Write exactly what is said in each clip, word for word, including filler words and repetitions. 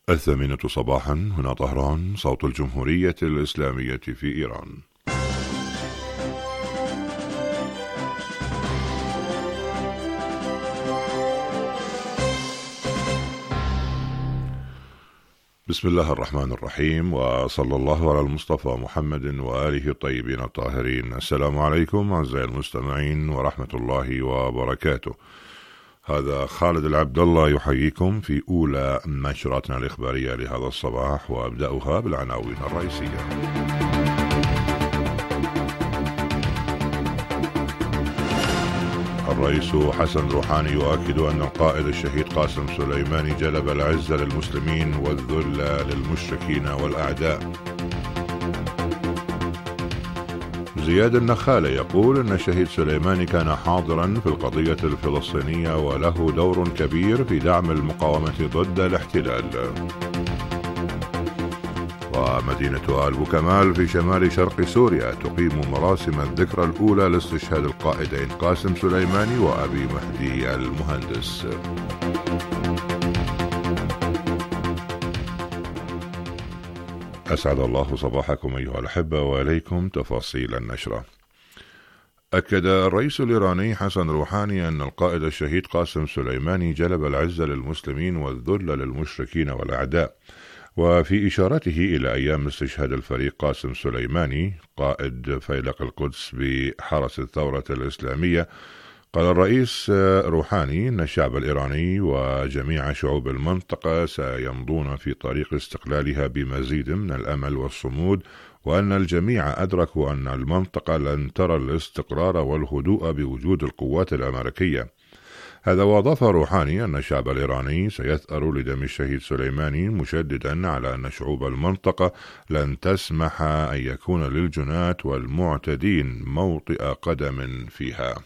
الثامنة صباحا، هنا طهران، صوت الجمهورية الإسلامية في إيران. بسم الله الرحمن الرحيم، وصلى الله على المصطفى محمد وآله الطيبين الطاهرين. السلام عليكم أعزائي المستمعين ورحمة الله وبركاته. هذا خالد العبد الله يحييكم في أولى نشراتنا الإخبارية لهذا الصباح، وأبدأها بالعناوين الرئيسية. الرئيس حسن روحاني يؤكد أن القائد الشهيد قاسم سليماني جلب العز للمسلمين والذل للمشركين والأعداء. زياد النخالة يقول أن الشهيد سليماني كان حاضرا في القضية الفلسطينية وله دور كبير في دعم المقاومة ضد الاحتلال. ومدينة آل بوكمال في شمال شرق سوريا تقيم مراسم الذكرى الأولى لاستشهاد القائدين قاسم سليماني وأبي مهدي المهندس. أسعد الله صباحكم أيها الأحبة، وإليكم تفاصيل النشرة. أكد الرئيس الإيراني حسن روحاني أن القائد الشهيد قاسم سليماني جلب العز للمسلمين والذل للمشركين والأعداء. وفي إشارته إلى أيام استشهاد الفريق قاسم سليماني قائد فيلق القدس بحرس الثورة الإسلامية، قال الرئيس روحاني أن الشعب الإيراني وجميع شعوب المنطقة سيمضون في طريق استقلالها بمزيد من الأمل والصمود، وأن الجميع أدركوا أن المنطقة لن ترى الاستقرار والهدوء بوجود القوات الأمريكية. هذا، وأضاف روحاني أن الشعب الإيراني سيثأر لدم الشهيد سليماني، مشددا على أن شعوب المنطقة لن تسمح أن يكون للجنات والمعتدين موطئ قدم فيها.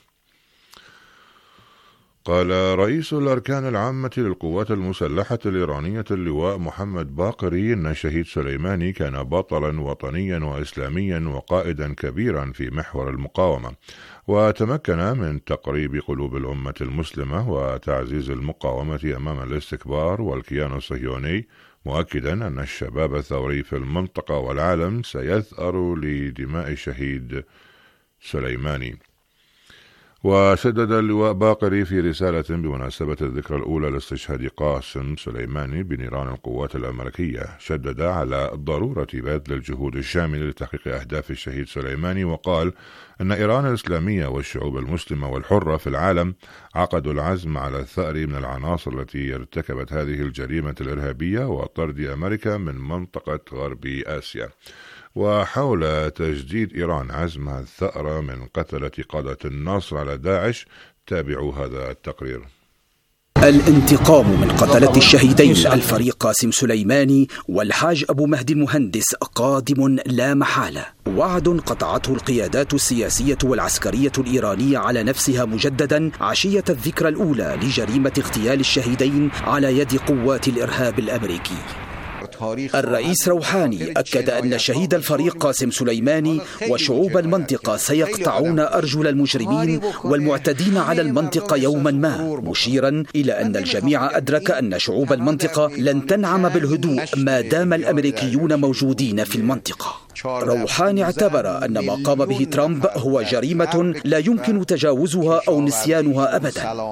قال رئيس الأركان العامة للقوات المسلحة الإيرانية اللواء محمد باقري أن الشهيد سليماني كان بطلا وطنيا وإسلاميا وقائدا كبيرا في محور المقاومة، وتمكن من تقريب قلوب الأمة المسلمة وتعزيز المقاومة أمام الاستكبار والكيان الصهيوني، مؤكدا أن الشباب الثوري في المنطقة والعالم سيثأر لدماء الشهيد سليماني. وشدد اللواء باقري في رسالة بمناسبة الذكرى الأولى لاستشهاد قاسم سليماني بنيران القوات الأمريكية، شدد على ضرورة بذل الجهود الشاملة لتحقيق أهداف الشهيد سليماني، وقال أن إيران الإسلامية والشعوب المسلمة والحرة في العالم عقدوا العزم على الثأر من العناصر التي ارتكبت هذه الجريمة الإرهابية وطرد أمريكا من منطقة غرب آسيا. وحول تجديد إيران عزمها الثأر من قتلة قادة النصر على داعش، تابعوا هذا التقرير. الانتقام من قتلة الشهيدين الفريق قاسم سليماني والحاج أبو مهدي المهندس قادم لا محالة، وعد قطعته القيادات السياسية والعسكرية الإيرانية على نفسها مجددا عشية الذكرى الأولى لجريمة اغتيال الشهيدين على يد قوات الإرهاب الأمريكي. الرئيس روحاني أكد أن شهيد الفريق قاسم سليماني وشعوب المنطقة سيقطعون أرجل المجرمين والمعتدين على المنطقة يوما ما، مشيرا إلى أن الجميع أدرك أن شعوب المنطقة لن تنعم بالهدوء ما دام الأمريكيون موجودين في المنطقة. روحاني اعتبر أن ما قام به ترامب هو جريمة لا يمكن تجاوزها أو نسيانها أبدا.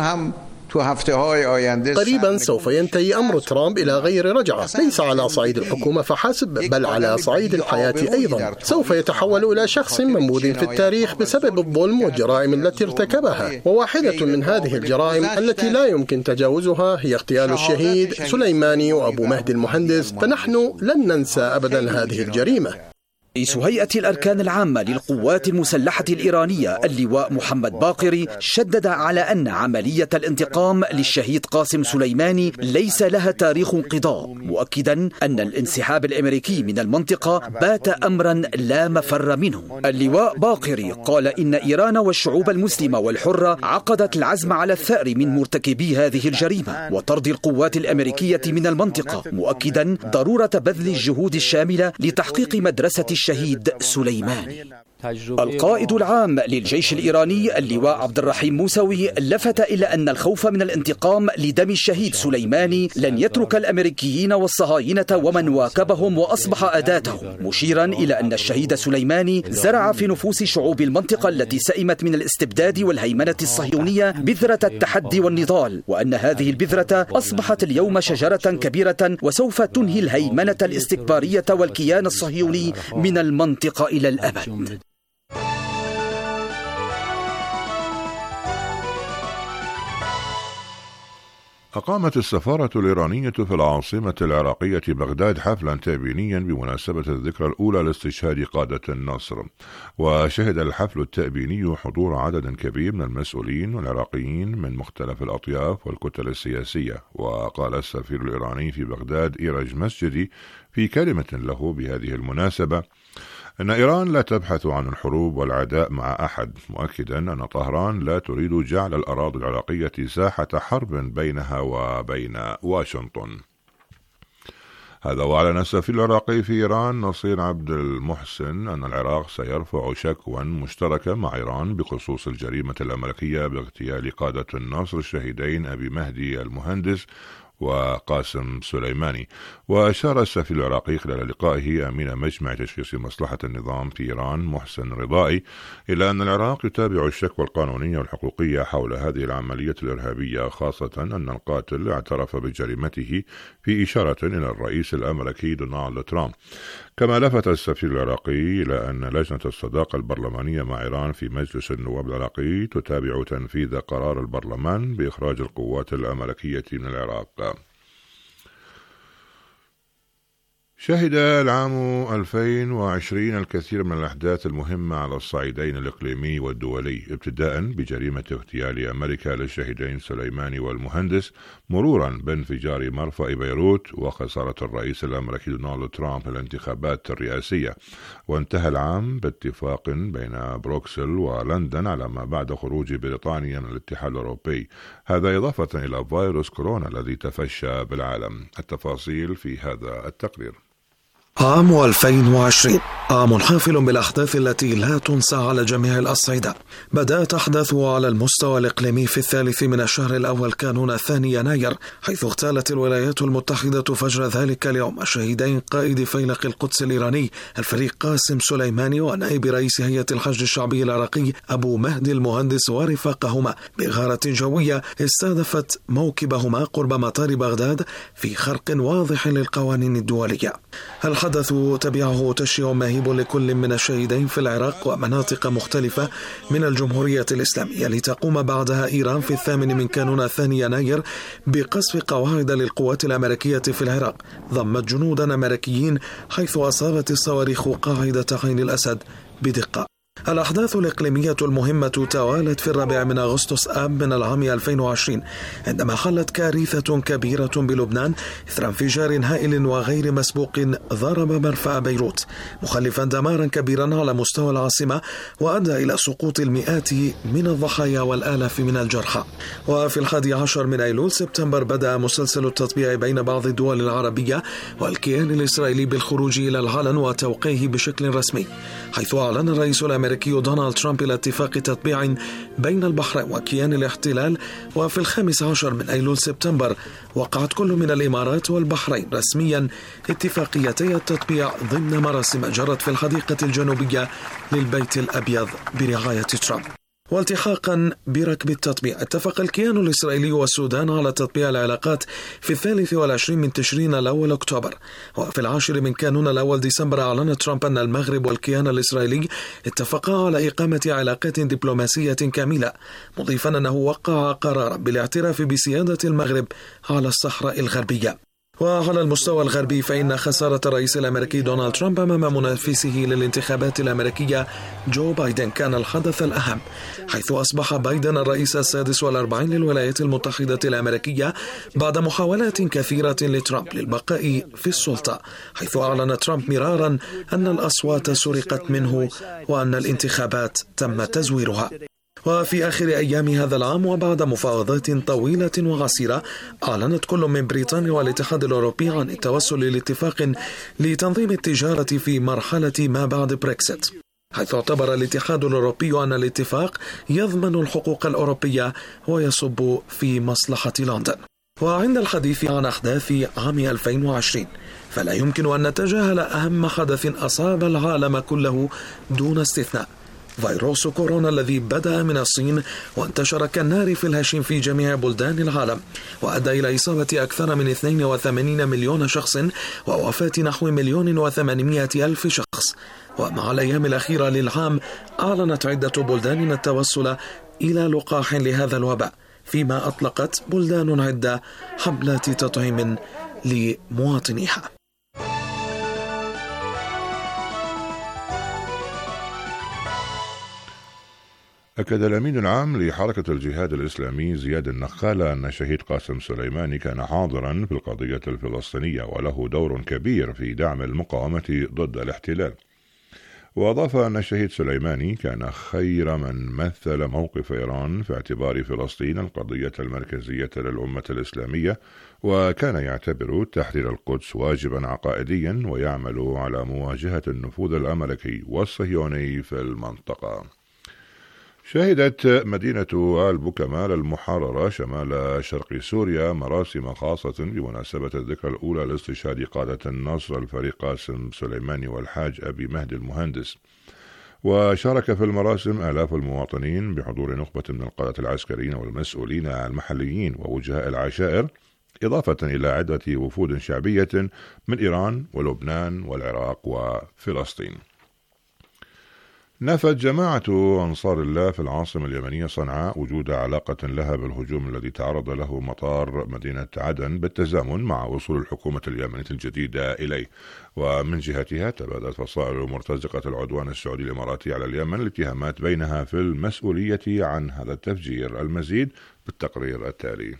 قريبا سوف ينتهي أمر ترامب إلى غير رجعة، ليس على صعيد الحكومة فحسب بل على صعيد الحياة أيضا. سوف يتحول إلى شخص منبوذ في التاريخ بسبب الظلم والجرائم التي ارتكبها، وواحدة من هذه الجرائم التي لا يمكن تجاوزها هي اغتيال الشهيد سليماني وأبو مهدي المهندس، فنحن لن ننسى أبدا هذه الجريمة. رئيس هيئة الأركان العامة للقوات المسلحة الإيرانية اللواء محمد باقري شدد على أن عملية الانتقام للشهيد قاسم سليماني ليس لها تاريخ انقضاء، مؤكدا أن الانسحاب الأمريكي من المنطقة بات أمرا لا مفر منه. اللواء باقري قال إن إيران والشعوب المسلمة والحرة عقدت العزم على الثأر من مرتكبي هذه الجريمة وطرد القوات الأمريكية من المنطقة، مؤكدا ضرورة بذل الجهود الشاملة لتحقيق مدرسة الشهيد سليماني. القائد العام للجيش الإيراني اللواء عبد الرحيم موسوي لفت إلى أن الخوف من الانتقام لدم الشهيد سليماني لن يترك الأمريكيين والصهاينة ومن واكبهم وأصبح أداتهم، مشيرا إلى أن الشهيد سليماني زرع في نفوس شعوب المنطقة التي سئمت من الاستبداد والهيمنة الصهيونية بذرة التحدي والنضال، وأن هذه البذرة أصبحت اليوم شجرة كبيرة وسوف تنهي الهيمنة الاستكبارية والكيان الصهيوني من المنطقة إلى الأبد. أقامت السفارة الإيرانية في العاصمة العراقية بغداد حفلا تأبينيا بمناسبة الذكرى الأولى لاستشهاد قادة النصر، وشهد الحفل التأبيني حضور عدد كبير من المسؤولين والعراقيين من مختلف الأطياف والكتل السياسية. وقال السفير الإيراني في بغداد إيرج مسجدي في كلمة له بهذه المناسبة أن إيران لا تبحث عن الحروب والعداء مع أحد، مؤكدا أن طهران لا تريد جعل الأراضي العراقية ساحة حرب بينها وبين واشنطن. هذا وأعلن السفير العراقي في إيران نصير عبد المحسن أن العراق سيرفع شكوى مشتركة مع إيران بخصوص الجريمة الأمريكية باغتيال قادة النصر الشهيدين أبي مهدي المهندس وقاسم سليماني. وأشار السفير العراقي خلال لقائه أمين مجمع تشخيص مصلحة النظام في إيران محسن رضائي إلى أن العراق يتابع الشكوى القانونية والحقوقية حول هذه العملية الإرهابية، خاصة أن القاتل اعترف بجريمته، في إشارة إلى الرئيس الأمريكي دونالد ترامب. كما لفت السفير العراقي إلى أن لجنة الصداقة البرلمانية مع إيران في مجلس النواب العراقي تتابع تنفيذ قرار البرلمان بإخراج القوات الأمريكية من العراق. شهد العام ألفين وعشرين الكثير من الأحداث المهمة على الصعيدين الإقليمي والدولي، ابتداء بجريمة اغتيال أمريكا للشهيدين سليماني والمهندس، مرورا بانفجار مرفأ بيروت وخسارة الرئيس الأمريكي دونالد ترامب الانتخابات الرئاسية. وانتهى العام باتفاق بين بروكسل ولندن على ما بعد خروج بريطانيا من الاتحاد الأوروبي، هذا إضافة إلى فيروس كورونا الذي تفشى بالعالم. التفاصيل في هذا التقرير. عام ألفين وعشرين عام حافل بالأحداث التي لا تنسى على جميع الأصعدة. بدأت أحداثه على المستوى الإقليمي في الثالث من الشهر الأول كانون الثاني يناير، حيث اغتالت الولايات المتحدة فجر ذلك اليوم الشهيدين قائد فيلق القدس الإيراني الفريق قاسم سليماني ونائب رئيس هيئة الحشد الشعبي العراقي أبو مهدي المهندس ورفاقهما بغارة جوية استهدفت موكبهما قرب مطار بغداد في خرق واضح للقوانين الدولية. الحدث تبعه تشييع مهيب لكل من الشهيدين في العراق ومناطق مختلفة من الجمهورية الإسلامية، لتقوم بعدها إيران في الثامن من كانون الثاني يناير بقصف قواعد للقوات الأمريكية في العراق ضمت جنودا أمريكيين، حيث أصابت الصواريخ قاعدة عين الأسد بدقة. الأحداث الإقليمية المهمة توالت في الرابع من أغسطس آب من العام ألفين وعشرين، عندما حلت كارثة كبيرة بلبنان إثر انفجار هائل وغير مسبوق ضرب مرفأ بيروت، مخلفا دمارا كبيرا على مستوى العاصمة وأدى إلى سقوط المئات من الضحايا والآلاف من الجرحى. وفي الحادي عشر من أيلول سبتمبر بدأ مسلسل التطبيع بين بعض الدول العربية والكيان الإسرائيلي بالخروج إلى العلن وتوقيعه بشكل رسمي، حيث أعلن الرئيس الأمريكي دونالد ترامب إلى اتفاق تطبيع بين البحرين وكيان الاحتلال. وفي الخامس عشر من أيلول سبتمبر وقعت كل من الإمارات والبحرين رسميا اتفاقيتي التطبيع ضمن مراسم جرت في الحديقة الجنوبية للبيت الأبيض برعاية ترامب. والتحاقا بركب التطبيع اتفق الكيان الإسرائيلي والسودان على تطبيع العلاقات في الثالث والعشرين من تشرين الأول أكتوبر. وفي العاشر من كانون الأول ديسمبر أعلن ترامب أن المغرب والكيان الإسرائيلي اتفقا على إقامة علاقات دبلوماسية كاملة، مضيفا أنه وقع قرارا بالاعتراف بسيادة المغرب على الصحراء الغربية. وعلى المستوى الغربي فإن خسارة الرئيس الأمريكي دونالد ترامب أمام منافسه للانتخابات الأمريكية جو بايدن كان الحدث الأهم، حيث أصبح بايدن الرئيس السادس والأربعين للولايات المتحدة الأمريكية بعد محاولات كثيرة لترامب للبقاء في السلطة، حيث أعلن ترامب مرارا أن الأصوات سرقت منه وأن الانتخابات تم تزويرها. وفي آخر أيام هذا العام وبعد مفاوضات طويلة وعسيرة أعلنت كل من بريطانيا والاتحاد الأوروبي عن التوصل لاتفاق لتنظيم التجارة في مرحلة ما بعد بريكسيت. حيث اعتبر الاتحاد الأوروبي أن الاتفاق يضمن الحقوق الأوروبية ويصب في مصلحة لندن. وعند الحديث عن أحداث عام ألفين وعشرين فلا يمكن أن نتجاهل أهم حدث أصاب العالم كله دون استثناء: فيروس كورونا الذي بدأ من الصين وانتشر كالنار في الهشيم في جميع بلدان العالم، وأدى إلى إصابة أكثر من اثنين وثمانين مليون شخص ووفاة نحو مليون وثمانمائة ألف شخص. ومع الأيام الأخيرة للعام أعلنت عدة بلدان التوصل إلى لقاح لهذا الوباء، فيما أطلقت بلدان عدة حملات تطعيم لمواطنيها. أكد الأمين العام لحركة الجهاد الإسلامي زياد النخالة أن الشهيد قاسم سليماني كان حاضرا في القضية الفلسطينية وله دور كبير في دعم المقاومة ضد الاحتلال. وأضاف أن الشهيد سليماني كان خير من مثل موقف إيران في اعتبار فلسطين القضية المركزية للأمة الإسلامية، وكان يعتبر تحرير القدس واجبا عقائديا ويعمل على مواجهة النفوذ الأمريكي والصهيوني في المنطقة. شهدت مدينة البوكمال المحررة شمال شرق سوريا مراسم خاصة بمناسبة الذكرى الأولى لاستشهاد قادة النصر الفريق قاسم سليماني والحاج أبي مهدي المهندس. وشارك في المراسم آلاف المواطنين بحضور نخبة من القادة العسكريين والمسؤولين المحليين ووجهاء العشائر، إضافة إلى عدة وفود شعبية من إيران ولبنان والعراق وفلسطين. نفت جماعة أنصار الله في العاصمة اليمنية صنعاء وجود علاقة لها بالهجوم الذي تعرض له مطار مدينة عدن بالتزامن مع وصول الحكومة اليمنية الجديدة إليه. ومن جهتها تبادلت فصائل مرتزقة العدوان السعودي الإماراتي على اليمن الاتهامات بينها في المسؤولية عن هذا التفجير. المزيد بالتقرير التالي.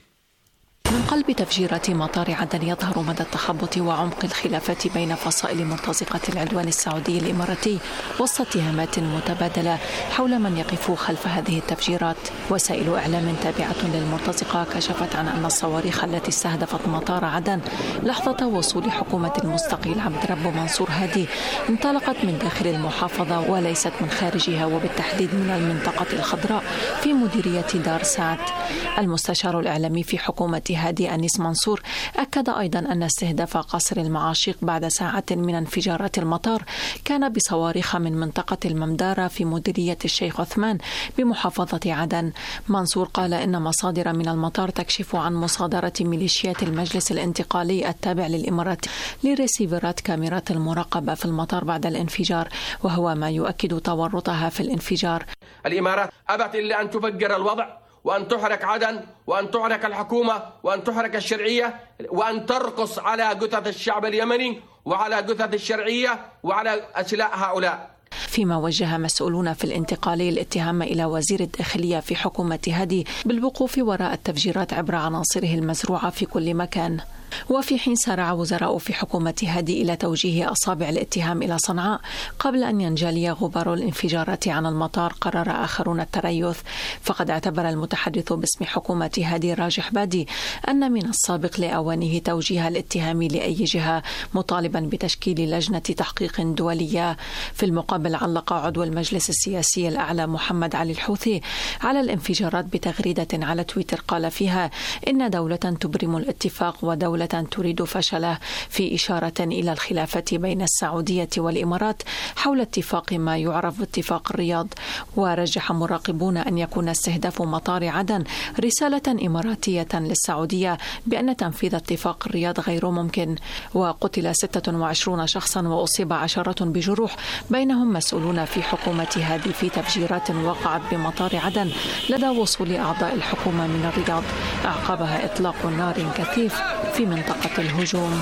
من قلب تفجيرات مطار عدن يظهر مدى التخبط وعمق الخلافات بين فصائل مرتزقة العدوان السعودي الإماراتي وسط اتهامات متبادلة حول من يقف خلف هذه التفجيرات. وسائل إعلام تابعة للمرتزقة كشفت عن أن الصواريخ التي استهدفت مطار عدن لحظة وصول حكومة المستقيل عبد رب منصور هادي انطلقت من داخل المحافظة وليست من خارجها، وبالتحديد من المنطقة الخضراء في مديرية دار سعد. المستشار الإعلامي في حكومة هادي أنيس منصور أكد أيضا أن استهداف قصر المعاشيق بعد ساعات من انفجارات المطار كان بصواريخ من منطقة الممدارة في مديرية الشيخ عثمان بمحافظة عدن. منصور قال إن مصادر من المطار تكشف عن مصادرة ميليشيات المجلس الانتقالي التابع للإمارات لريسيفرات كاميرات المراقبة في المطار بعد الانفجار، وهو ما يؤكد تورطها في الانفجار. الإمارات أبت إلا أن تفجر الوضع وأن تحرك عدن وأن تحرك الحكومة وأن تحرك الشرعية وأن ترقص على جثث الشعب اليمني وعلى جثث الشرعية وعلى أسلاء هؤلاء. فيما وجه مسؤولون في الانتقالي الاتهام إلى وزير الداخلية في حكومة هادي بالوقوف وراء التفجيرات عبر عناصره المزروعة في كل مكان. وفي حين سارع وزراء في حكومة هادي إلى توجيه أصابع الاتهام إلى صنعاء قبل أن ينجلي غبار الانفجارات عن المطار، قرر آخرون التريث. فقد اعتبر المتحدث باسم حكومة هادي راجح بادي أن من السابق لأوانه توجيه الاتهام لأي جهة، مطالبا بتشكيل لجنة تحقيق دولية. في المقابل علق عضو المجلس السياسي الأعلى محمد علي الحوثي على الانفجارات بتغريدة على تويتر قال فيها إن دولة تبرم الاتفاق ودولة تريد فشله، في إشارة إلى الخلافة بين السعودية والإمارات حول اتفاق ما يعرف باتفاق الرياض. ورجح مراقبون أن يكون استهداف مطار عدن رسالة إماراتية للسعودية بأن تنفيذ اتفاق الرياض غير ممكن. وقتل ستة وعشرين شخصا وأصيب عشرة بجروح، بينهم مسؤولون في حكومة هادي في تفجيرات وقعت بمطار عدن لدى وصول أعضاء الحكومة من الرياض، أعقبها إطلاق نار كثيف في منطقة الهجوم.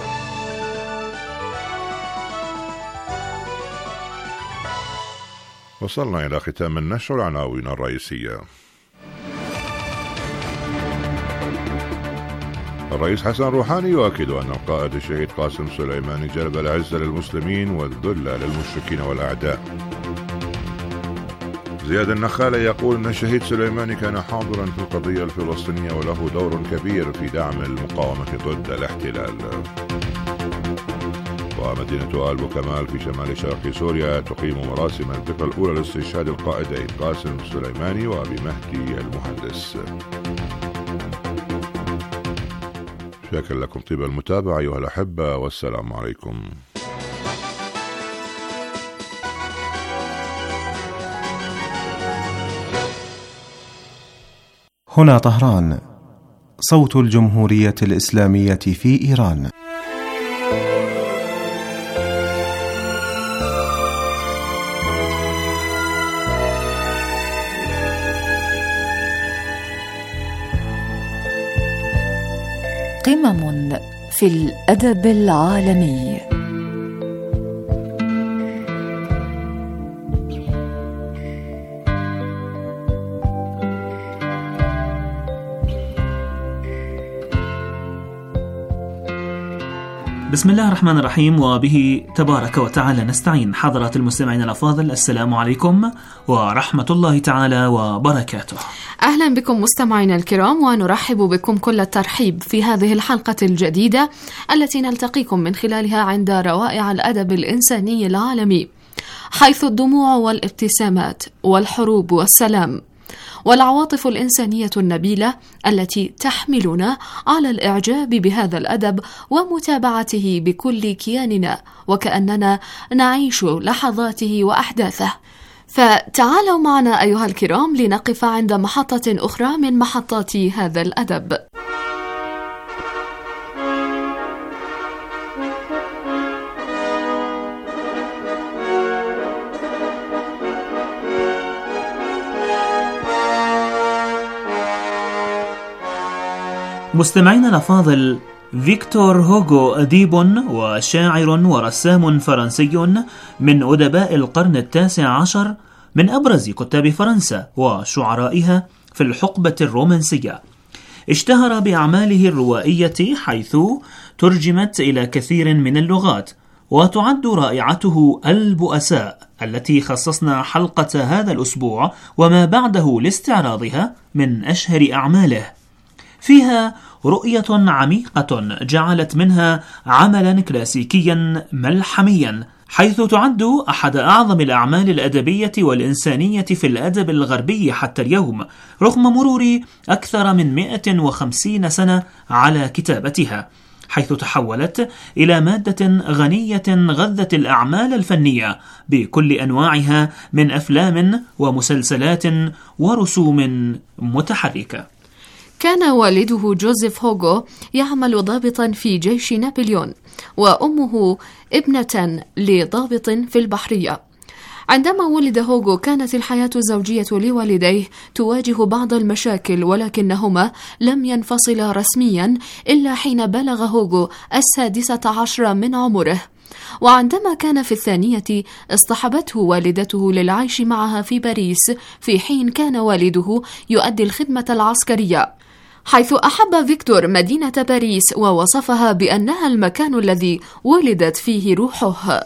وصلنا إلى ختام النشر العناوين الرئيسية. الرئيس حسن روحاني يؤكد أن القائد الشهيد قاسم سليماني جلب العز للمسلمين والذل للمشركين والأعداء. زياد النخالة يقول أن الشهيد سليماني كان حاضرا في القضية الفلسطينية وله دور كبير في دعم المقاومة ضد الاحتلال. ومدينة آل بوكمال في شمال شرق سوريا تقيم مراسم الذكرى الأولى لاستشهاد القائدين قاسم سليماني وأبي مهدي المهندس. شكرا لكم طيب المتابعة أيها الأحبة، والسلام عليكم. هنا طهران، صوت الجمهورية الإسلامية في إيران. قمم في الأدب العالمي. بسم الله الرحمن الرحيم، وبه تبارك وتعالى نستعين. حضرات المستمعين الأفاضل، السلام عليكم ورحمة الله تعالى وبركاته. أهلا بكم مستمعينا الكرام، ونرحب بكم كل الترحيب في هذه الحلقة الجديدة التي نلتقيكم من خلالها عند روائع الأدب الإنساني العالمي، حيث الدموع والابتسامات والحروب والسلام والعواطف الإنسانية النبيلة التي تحملنا على الإعجاب بهذا الأدب ومتابعته بكل كياننا، وكأننا نعيش لحظاته وأحداثه. فتعالوا معنا أيها الكرام لنقف عند محطة أخرى من محطات هذا الأدب. مستمعينا الأفاضل، فيكتور هوغو أديب وشاعر ورسام فرنسي من أدباء القرن التاسع عشر، من أبرز كتاب فرنسا وشعرائها في الحقبة الرومانسية. اشتهر بأعماله الروائية حيث ترجمت إلى كثير من اللغات، وتعد رائعته البؤساء التي خصصنا حلقة هذا الأسبوع وما بعده لاستعراضها من أشهر أعماله. فيها رؤية عميقة جعلت منها عملا كلاسيكيا ملحميا، حيث تعد أحد أعظم الأعمال الأدبية والإنسانية في الأدب الغربي حتى اليوم، رغم مرور أكثر من مئة وخمسين سنة على كتابتها، حيث تحولت إلى مادة غنية غذت الأعمال الفنية بكل أنواعها من أفلام ومسلسلات ورسوم متحركة. كان والده جوزيف هوغو يعمل ضابطا في جيش نابليون، وأمه ابنة لضابط في البحرية. عندما ولد هوغو كانت الحياة الزوجية لوالديه تواجه بعض المشاكل، ولكنهما لم ينفصلا رسميا إلا حين بلغ هوغو السادسة عشر من عمره. وعندما كان في الثانية اصطحبته والدته للعيش معها في باريس، في حين كان والده يؤدي الخدمة العسكرية، حيث أحب فيكتور مدينة باريس ووصفها بأنها المكان الذي ولدت فيه روحه.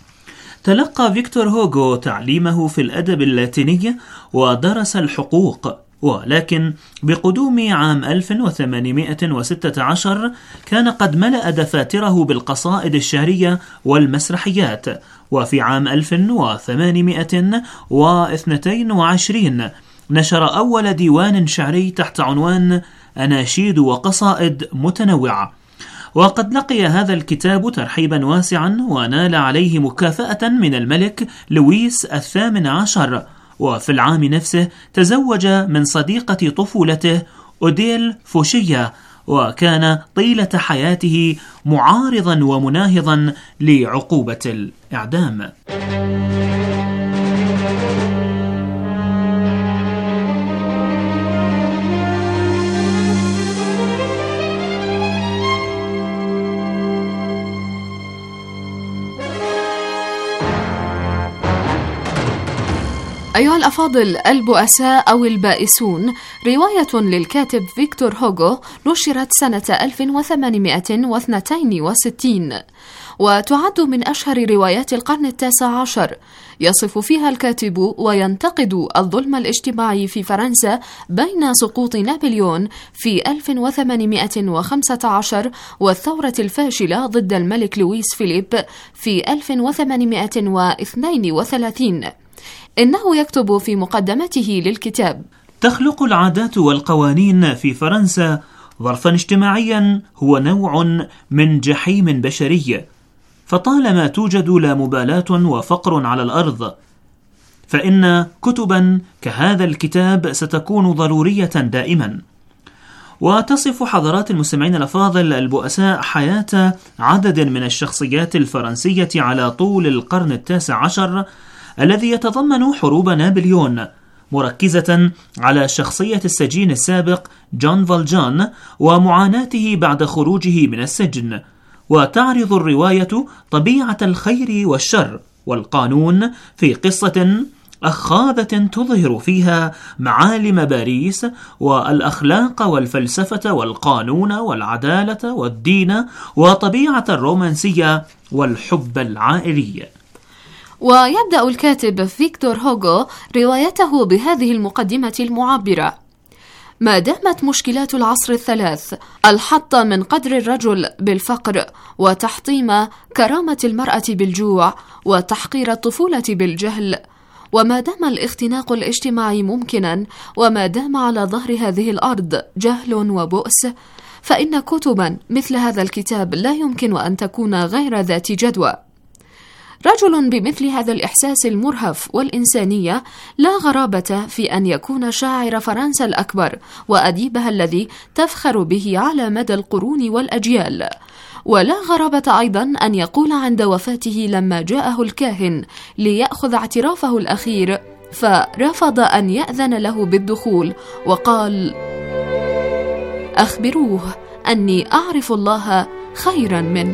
تلقى فيكتور هوغو تعليمه في الأدب اللاتيني ودرس الحقوق، ولكن بقدوم عام ألف وثمانمئة وستة عشر كان قد ملأ دفاتره بالقصائد الشعرية والمسرحيات. وفي عام ألف وثمانمئة واثنين وعشرين نشر أول ديوان شعري تحت عنوان أناشيد وقصائد متنوعة، وقد لقي هذا الكتاب ترحيبا واسعا ونال عليه مكافأة من الملك لويس الثامن عشر. وفي العام نفسه تزوج من صديقة طفولته أوديل فوشية، وكان طيلة حياته معارضا ومناهضا لعقوبة الإعدام. أيها الأفاضل، البؤساء أو البائسون رواية للكاتب فيكتور هوغو نشرت سنة ألف وثمانمائة واثنين وستين، وتعد من أشهر روايات القرن التاسع عشر. يصف فيها الكاتب وينتقد الظلم الاجتماعي في فرنسا بين سقوط نابليون في ألف وثمانمائة وخمسة عشر والثورة الفاشلة ضد الملك لويس فيليب في ألف وثمانمائة واثنين وثلاثين. إنه يكتب في مقدمته للكتاب: تخلق العادات والقوانين في فرنسا ظرفا اجتماعيا هو نوع من جحيم بشري، فطالما توجد لا مبالاة وفقر على الأرض، فإن كتبا كهذا الكتاب ستكون ضرورية دائما. وتصف حضرات المستمعين الأفاضل البؤساء حياة عدد من الشخصيات الفرنسية على طول القرن التاسع عشر الذي يتضمن حروب نابليون، مركزة على شخصية السجين السابق جون فالجان ومعاناته بعد خروجه من السجن. وتعرض الرواية طبيعة الخير والشر والقانون في قصة أخاذة تظهر فيها معالم باريس والأخلاق والفلسفة والقانون والعدالة والدين وطبيعة الرومانسية والحب العائلي. ويبدأ الكاتب فيكتور هوغو روايته بهذه المقدمة المعبرة: ما دامت مشكلات العصر الثلاث الحط من قدر الرجل بالفقر، وتحطيم كرامة المرأة بالجوع، وتحقير الطفولة بالجهل، وما دام الاختناق الاجتماعي ممكنا، وما دام على ظهر هذه الأرض جهل وبؤس، فإن كتبا مثل هذا الكتاب لا يمكن أن تكون غير ذات جدوى. رجل بمثل هذا الإحساس المرهف والإنسانية لا غرابة في أن يكون شاعر فرنسا الأكبر وأديبها الذي تفخر به على مدى القرون والأجيال، ولا غرابة أيضا أن يقول عند وفاته لما جاءه الكاهن ليأخذ اعترافه الأخير فرفض أن يأذن له بالدخول وقال: أخبروه أني أعرف الله خيرا منه.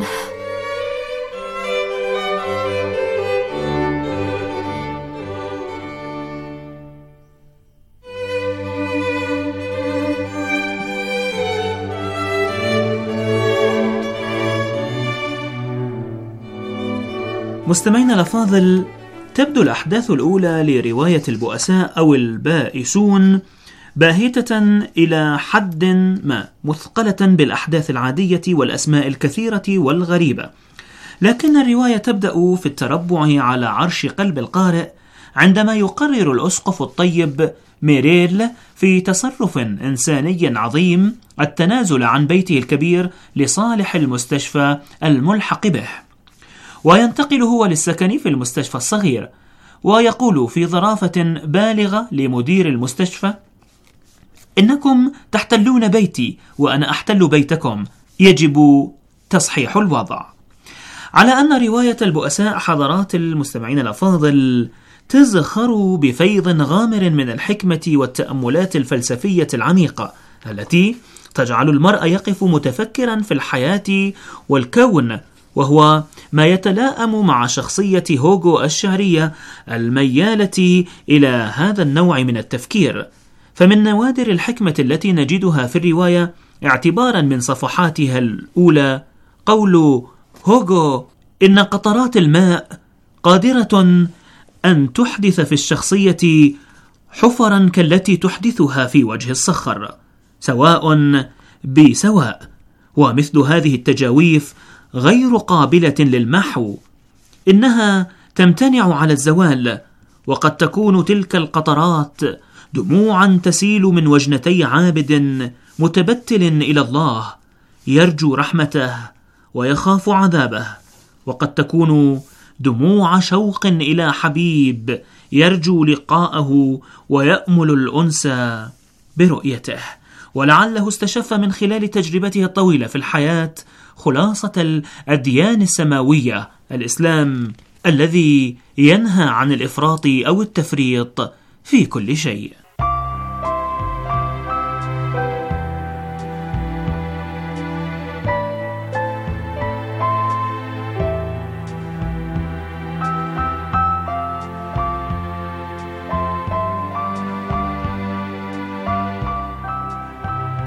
مستمعينا الأفاضل، تبدو الأحداث الأولى لرواية البؤساء أو البائسون باهتة إلى حد ما، مثقلة بالأحداث العادية والأسماء الكثيرة والغريبة، لكن الرواية تبدأ في التربع على عرش قلب القارئ عندما يقرر الأسقف الطيب ميريل في تصرف إنساني عظيم التنازل عن بيته الكبير لصالح المستشفى الملحق به، وينتقل هو للسكن في المستشفى الصغير، ويقول في ظرافة بالغة لمدير المستشفى: إنكم تحتلون بيتي وأنا أحتل بيتكم، يجب تصحيح الوضع. على أن رواية البؤساء حضرات المستمعين الأفاضل تزخر بفيض غامر من الحكمة والتأملات الفلسفية العميقة التي تجعل المرء يقف متفكرا في الحياة والكون، وهو ما يتلائم مع شخصية هوغو الشعرية الميالة إلى هذا النوع من التفكير. فمن نوادر الحكمة التي نجدها في الرواية اعتبارا من صفحاتها الأولى قول هوغو: إن قطرات الماء قادرة أن تحدث في الشخصية حفرا كالتي تحدثها في وجه الصخر، سواء بسواء، ومثل هذه التجاويف غير قابلة للمحو، إنها تمتنع على الزوال، وقد تكون تلك القطرات دموعا تسيل من وجنتي عابد متبتل إلى الله يرجو رحمته ويخاف عذابه، وقد تكون دموع شوق إلى حبيب يرجو لقاءه ويأمل الأنس برؤيته. ولعله استشف من خلال تجربته الطويلة في الحياة خلاصة الأديان السماوية، الإسلام الذي ينهى عن الإفراط أو التفريط في كل شيء.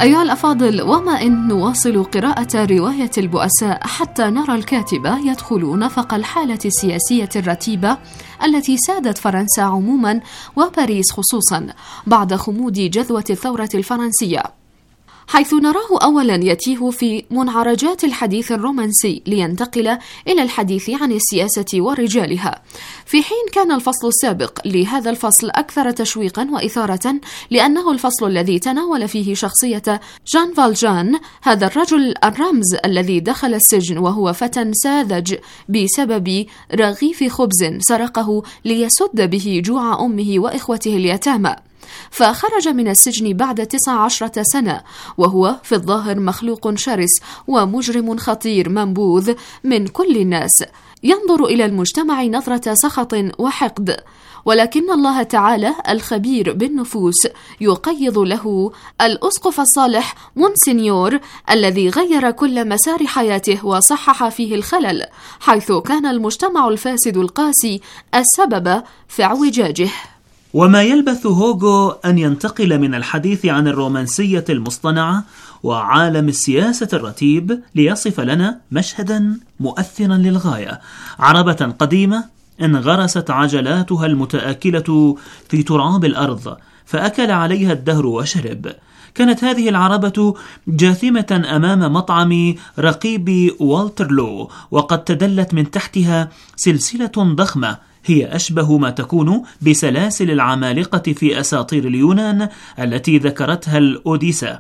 أيها الأفاضل، وما إن نواصل قراءة رواية البؤساء حتى نرى الكاتبة يدخل نفق الحالة السياسية الرتيبة التي سادت فرنسا عموما وباريس خصوصا بعد خمود جذوة الثورة الفرنسية، حيث نراه أولا يتيه في منعرجات الحديث الرومانسي لينتقل إلى الحديث عن السياسة ورجالها، في حين كان الفصل السابق لهذا الفصل أكثر تشويقا وإثارة، لأنه الفصل الذي تناول فيه شخصية جان فالجان، هذا الرجل الرمز الذي دخل السجن وهو فتى ساذج بسبب رغيف خبز سرقه ليسد به جوع أمه وإخوته اليتامى، فخرج من السجن بعد تسع عشرة سنة وهو في الظاهر مخلوق شرس ومجرم خطير منبوذ من كل الناس، ينظر إلى المجتمع نظرة سخط وحقد، ولكن الله تعالى الخبير بالنفوس يقيض له الأسقف الصالح مونسينيور الذي غير كل مسار حياته وصحح فيه الخلل، حيث كان المجتمع الفاسد القاسي السبب في اعوجاجه. وما يلبث هوغو أن ينتقل من الحديث عن الرومانسية المصطنعة وعالم السياسة الرتيب ليصف لنا مشهدا مؤثرا للغاية: عربة قديمة انغرست عجلاتها المتآكلة في تراب الأرض فأكل عليها الدهر وشرب. كانت هذه العربة جاثمة أمام مطعم رقيب والترلو، وقد تدلت من تحتها سلسلة ضخمة هي أشبه ما تكون بسلاسل العمالقة في أساطير اليونان التي ذكرتها الأوديسا.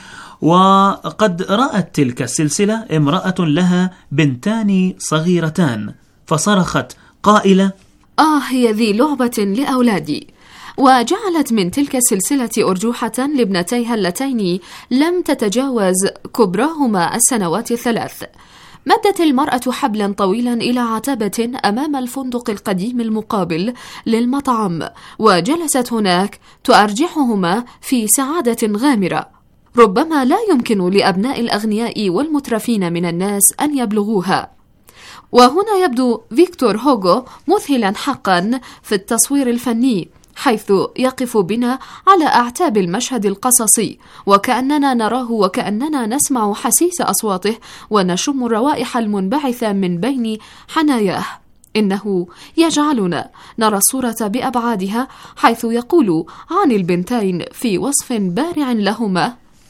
وقد رأت تلك السلسلة امرأة لها بنتان صغيرتان فصرخت قائلة: آه هي ذي لعبة لأولادي. وجعلت من تلك السلسلة أرجوحة لابنتيها اللتين لم تتجاوز كبراهما السنوات الثلاث. مدت المرأة حبلا طويلا إلى عتبة أمام الفندق القديم المقابل للمطعم، وجلست هناك تؤرجحهما في سعادة غامرة ربما لا يمكن لأبناء الأغنياء والمترفين من الناس أن يبلغوها. وهنا يبدو فيكتور هوغو مذهلا حقا في التصوير الفني، حيث يقف بنا على أعتاب المشهد القصصي وكأننا نراه وكأننا نسمع حسيس أصواته ونشم الروائح المنبعثة من بين حناياه. إنه يجعلنا نرى الصورة بأبعادها، حيث يقول عن البنتين في وصف بارع لهما: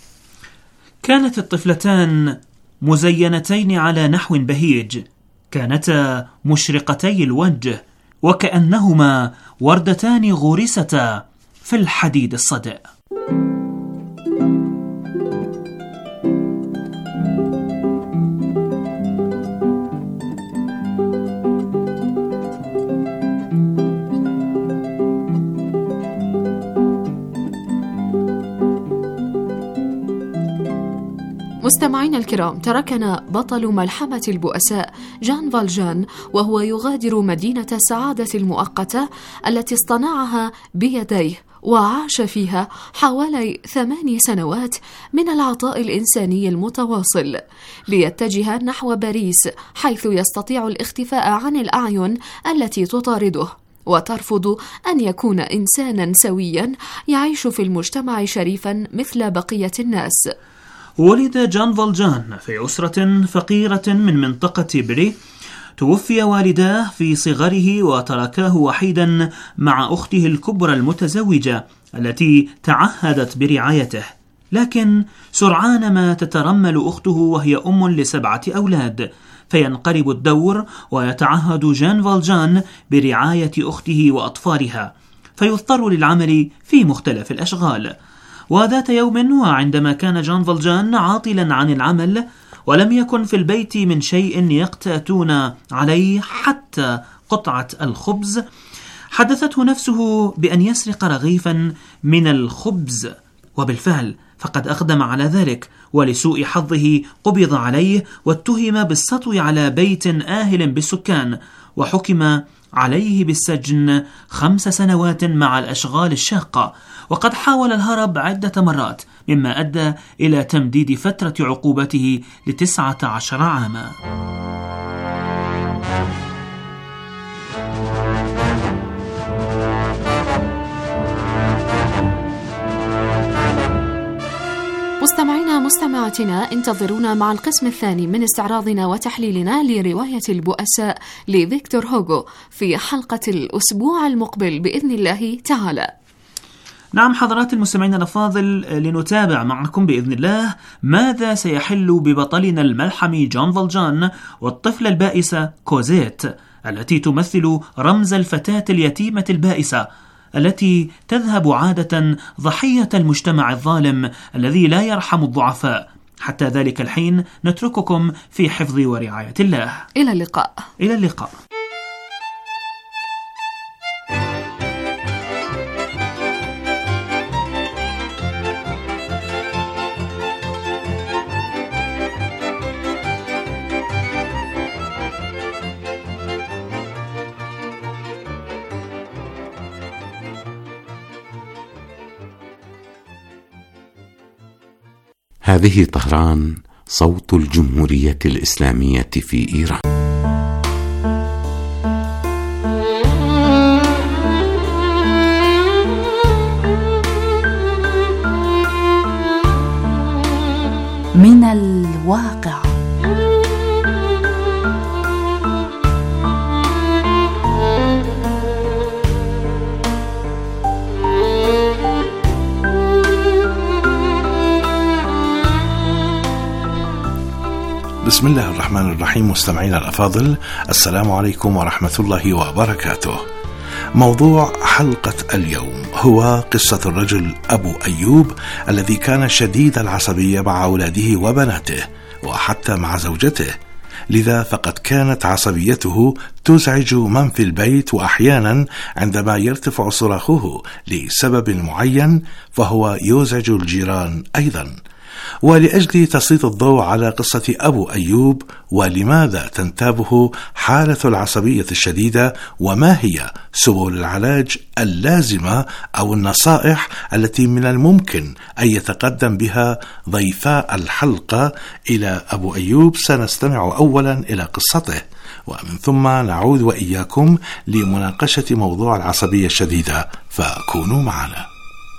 كانت الطفلتان مزينتين على نحو بهيج، كانتا مشرقتي الوجه وكأنهما وردتان غرستا في الحديد الصدأ. مستمعينا الكرام، تركنا بطل ملحمة البؤساء جان فالجان وهو يغادر مدينة السعادة المؤقتة التي اصطنعها بيديه وعاش فيها حوالي ثماني سنوات من العطاء الإنساني المتواصل، ليتجه نحو باريس حيث يستطيع الاختفاء عن الأعين التي تطارده وترفض أن يكون إنسانا سويا يعيش في المجتمع شريفا مثل بقية الناس. ولد جان فالجان في أسرة فقيرة من منطقة بري. توفي والداه في صغره وتركاه وحيدا مع أخته الكبرى المتزوجة التي تعهدت برعايته، لكن سرعان ما تترمل أخته وهي أم لسبعة أولاد، فينقلب الدور ويتعهد جان فالجان برعاية أخته وأطفالها، فيضطر للعمل في مختلف الأشغال. وذات يوم وعندما كان جان فالجان عاطلا عن العمل ولم يكن في البيت من شيء يقتاتون عليه حتى قطعة الخبز، حدثته نفسه بأن يسرق رغيفا من الخبز، وبالفعل فقد أقدم على ذلك، ولسوء حظه قبض عليه واتهم بالسطو على بيت آهل بالسكان، وحكم عليه بالسجن خمس سنوات مع الأشغال الشاقة. وقد حاول الهرب عدة مرات، مما أدى إلى تمديد فترة عقوبته لتسعة عشر عاما. مستمعينا مستمعاتنا، انتظرونا مع القسم الثاني من استعراضنا وتحليلنا لرواية البؤساء لفيكتور هوغو في حلقة الأسبوع المقبل بإذن الله تعالى. نعم حضرات المستمعين الأفاضل، لنتابع معكم بإذن الله ماذا سيحل ببطلنا الملحمي جون فالجان والطفلة البائسة كوزيت التي تمثل رمز الفتاة اليتيمة البائسة التي تذهب عادة ضحية المجتمع الظالم الذي لا يرحم الضعفاء. حتى ذلك الحين نترككم في حفظ ورعاية الله. إلى اللقاء. إلى اللقاء. هذه طهران، صوت الجمهورية الإسلامية في إيران. من الواقع. بسم الله الرحمن الرحيم. مستمعينا الأفاضل، السلام عليكم ورحمة الله وبركاته. موضوع حلقة اليوم هو قصة الرجل أبو أيوب الذي كان شديد العصبية مع أولاده وبناته وحتى مع زوجته، لذا فقد كانت عصبيته تزعج من في البيت، وأحيانا عندما يرتفع صراخه لسبب معين فهو يزعج الجيران أيضا. ولأجل تسليط الضوء على قصة أبو أيوب ولماذا تنتابه حالة العصبية الشديدة، وما هي سبل العلاج اللازمة أو النصائح التي من الممكن أن يتقدم بها ضيفاء الحلقة إلى أبو أيوب، سنستمع أولا إلى قصته ومن ثم نعود وإياكم لمناقشة موضوع العصبية الشديدة، فكونوا معنا.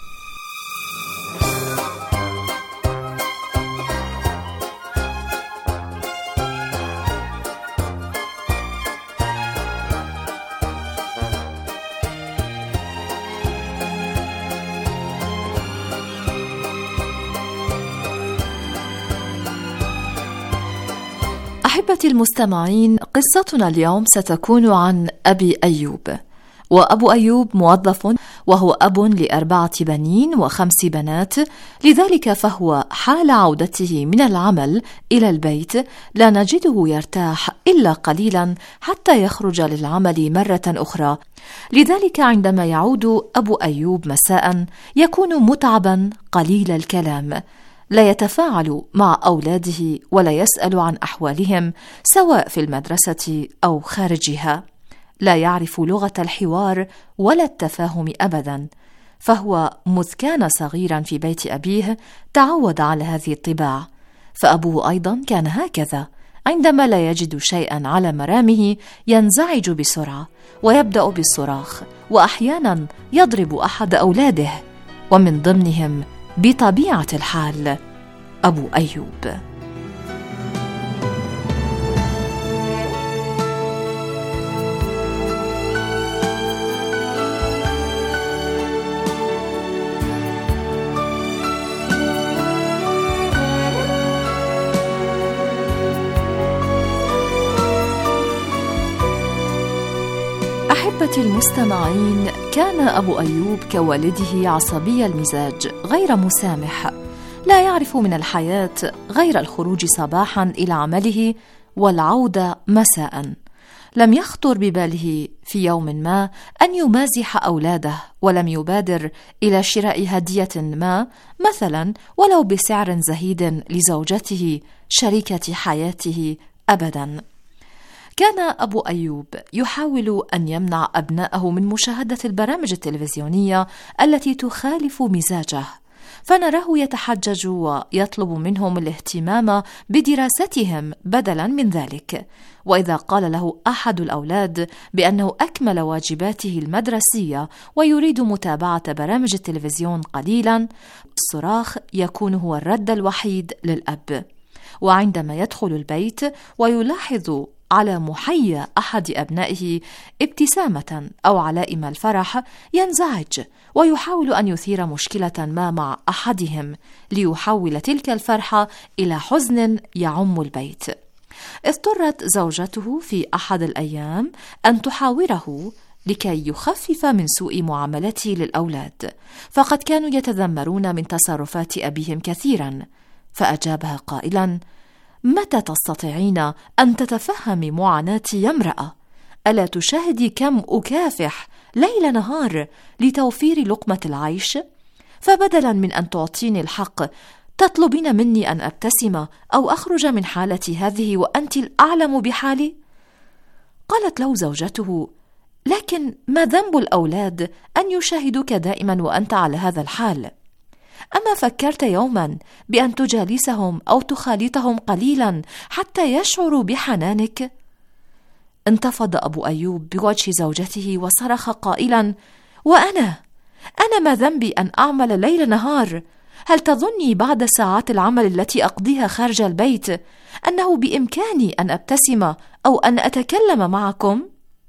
أحبتي المستمعين، قصتنا اليوم ستكون عن أبي أيوب. وأبو أيوب موظف، وهو أب لأربعة بنين وخمس بنات، لذلك فهو حال عودته من العمل إلى البيت لا نجده يرتاح إلا قليلا حتى يخرج للعمل مرة أخرى. لذلك عندما يعود أبو أيوب مساء يكون متعبا قليل الكلام، لا يتفاعل مع أولاده ولا يسأل عن أحوالهم سواء في المدرسة أو خارجها، لا يعرف لغة الحوار ولا التفاهم أبدا، فهو مذ كان صغيرا في بيت أبيه تعود على هذه الطباع. فأبوه أيضا كان هكذا، عندما لا يجد شيئا على مرامه ينزعج بسرعة ويبدأ بالصراخ، وأحيانا يضرب أحد أولاده، ومن ضمنهم بطبيعة الحال أبو أيوب. أحبتي المستمعين، كان أبو أيوب كوالده عصبي المزاج غير مسامح، لا يعرف من الحياة غير الخروج صباحا إلى عمله والعودة مساء. لم يخطر بباله في يوم ما أن يمازح أولاده، ولم يبادر إلى شراء هدية ما مثلا ولو بسعر زهيد لزوجته شريكة حياته أبدا. كان أبو أيوب يحاول أن يمنع أبنائه من مشاهدة البرامج التلفزيونية التي تخالف مزاجه، فنراه يتحجج ويطلب منهم الاهتمام بدراستهم بدلا من ذلك. وإذا قال له أحد الأولاد بأنه أكمل واجباته المدرسية ويريد متابعة برامج التلفزيون قليلا، الصراخ يكون هو الرد الوحيد للأب. وعندما يدخل البيت ويلاحظ على محيا أحد أبنائه ابتسامة أو علائم الفرح، ينزعج ويحاول أن يثير مشكلة ما مع أحدهم ليحول تلك الفرحة إلى حزن يعم البيت. اضطرت زوجته في أحد الأيام أن تحاوره لكي يخفف من سوء معاملته للأولاد، فقد كانوا يتذمرون من تصرفات أبيهم كثيرا، فأجابها قائلا: متى تستطيعين أن تتفهمي معاناتي يا امرأة؟ ألا تشاهدي كم أكافح ليل نهار لتوفير لقمة العيش؟ فبدلا من أن تعطيني الحق تطلبين مني أن أبتسم أو أخرج من حالتي هذه وأنت الأعلم بحالي؟ قالت له زوجته: لكن ما ذنب الأولاد أن يشاهدوك دائما وأنت على هذا الحال؟ أما فكرت يوما بأن تجالسهم أو تخالطهم قليلا حتى يشعروا بحنانك؟ انتفض أبو أيوب بوجه زوجته وصرخ قائلا: وأنا أنا ما ذنبي أن أعمل ليل نهار؟ هل تظني بعد ساعات العمل التي أقضيها خارج البيت أنه بإمكاني أن أبتسم أو أن أتكلم معكم؟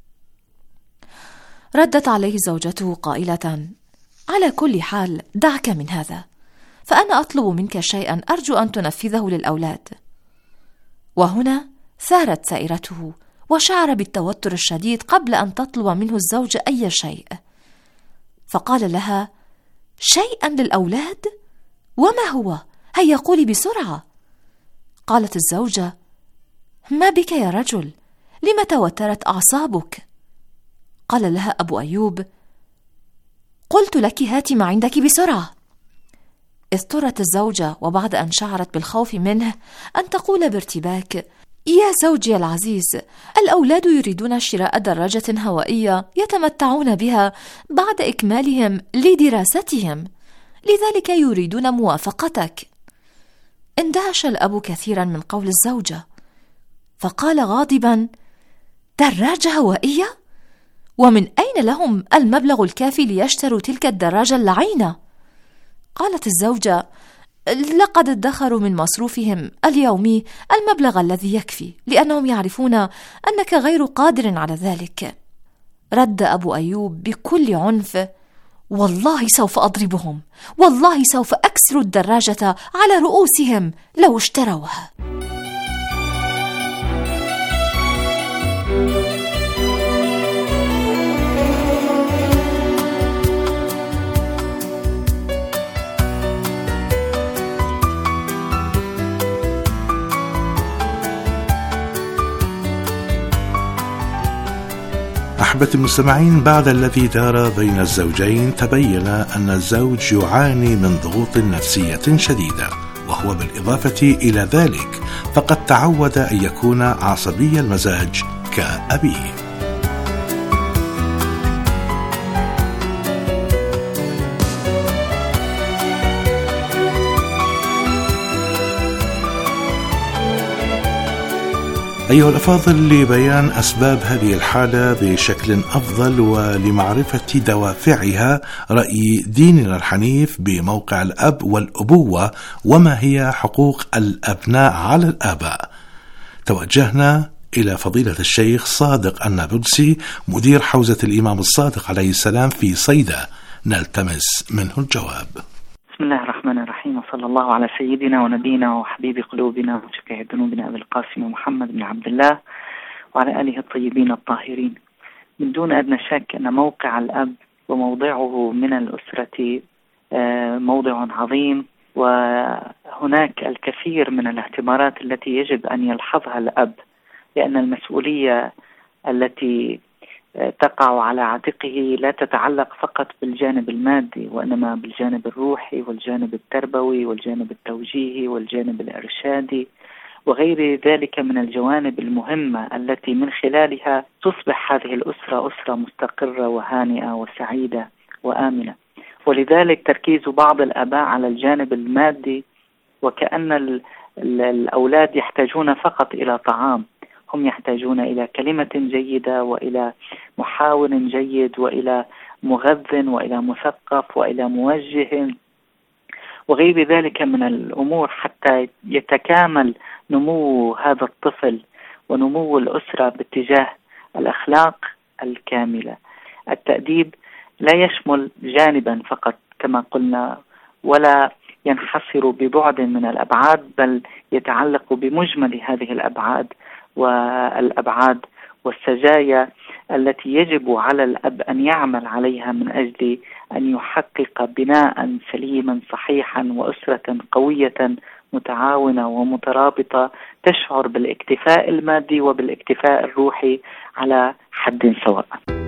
ردت عليه زوجته قائلة: على كل حال دعك من هذا، فأنا أطلب منك شيئا أرجو أن تنفذه للأولاد. وهنا ثارت سائرته وشعر بالتوتر الشديد قبل أن تطلب منه الزوجة أي شيء، فقال لها: شيئا للأولاد؟ وما هو؟ هيا قولي بسرعة. قالت الزوجة: ما بك يا رجل؟ لم توترت أعصابك؟ قال لها أبو أيوب: قلت لك هاتي ما عندك بسرعة. اضطرت الزوجة وبعد أن شعرت بالخوف منه أن تقول بارتباك: يا زوجي العزيز، الأولاد يريدون شراء دراجة هوائية يتمتعون بها بعد إكمالهم لدراستهم، لذلك يريدون موافقتك. اندهش الأب كثيرا من قول الزوجة، فقال غاضبا: دراجة هوائية؟ ومن أين لهم المبلغ الكافي ليشتروا تلك الدراجة اللعينة؟ قالت الزوجة: لقد ادخروا من مصروفهم اليومي المبلغ الذي يكفي، لأنهم يعرفون أنك غير قادر على ذلك. رد أبو أيوب بكل عنف: والله سوف أضربهم، والله سوف أكسر الدراجة على رؤوسهم لو اشتروها. أحبة المستمعين، بعد الذي دار بين الزوجين تبين أن الزوج يعاني من ضغوط نفسية شديدة، وهو بالإضافة إلى ذلك فقد تعود أن يكون عصبي المزاج كأبيه. أيها الأفاضل، لبيان أسباب هذه الحالة بشكل أفضل ولمعرفة دوافعها، رأي ديننا الحنيف بموقع الأب والأبوة وما هي حقوق الأبناء على الآباء، توجهنا إلى فضيلة الشيخ صادق النابلسي مدير حوزة الإمام الصادق عليه السلام في صيدا، نلتمس منه الجواب. بسم الله الرحمن الرحيم، وصلى الله على سيدنا ونبينا وحبيب قلوبنا وشفيع ذنوبنا أبي القاسم محمد بن عبد الله وعلى آله الطيبين الطاهرين. من دون أدنى شك أن موقع الأب وموضعه من الأسرة موضع عظيم، وهناك الكثير من الاعتبارات التي يجب أن يلحظها الأب، لأن المسؤولية التي تقع على عاتقه لا تتعلق فقط بالجانب المادي، وإنما بالجانب الروحي والجانب التربوي والجانب التوجيهي والجانب الإرشادي وغير ذلك من الجوانب المهمة التي من خلالها تصبح هذه الأسرة أسرة مستقرة وهانئة وسعيدة وآمنة. ولذلك تركيز بعض الآباء على الجانب المادي، وكأن ال ال الأولاد يحتاجون فقط إلى طعام، هم يحتاجون إلى كلمة جيدة وإلى محاور جيد وإلى مغذٍ وإلى مثقف وإلى موجه وغير ذلك من الأمور حتى يتكامل نمو هذا الطفل ونمو الأسرة باتجاه الأخلاق الكاملة. التأديب لا يشمل جانبا فقط كما قلنا، ولا ينحصر ببعد من الأبعاد، بل يتعلق بمجمل هذه الأبعاد والأبعاد والسجايا التي يجب على الأب أن يعمل عليها من أجل أن يحقق بناء سليما صحيحا وأسرة قوية متعاونة ومترابطة تشعر بالاكتفاء المادي وبالاكتفاء الروحي على حد سواء.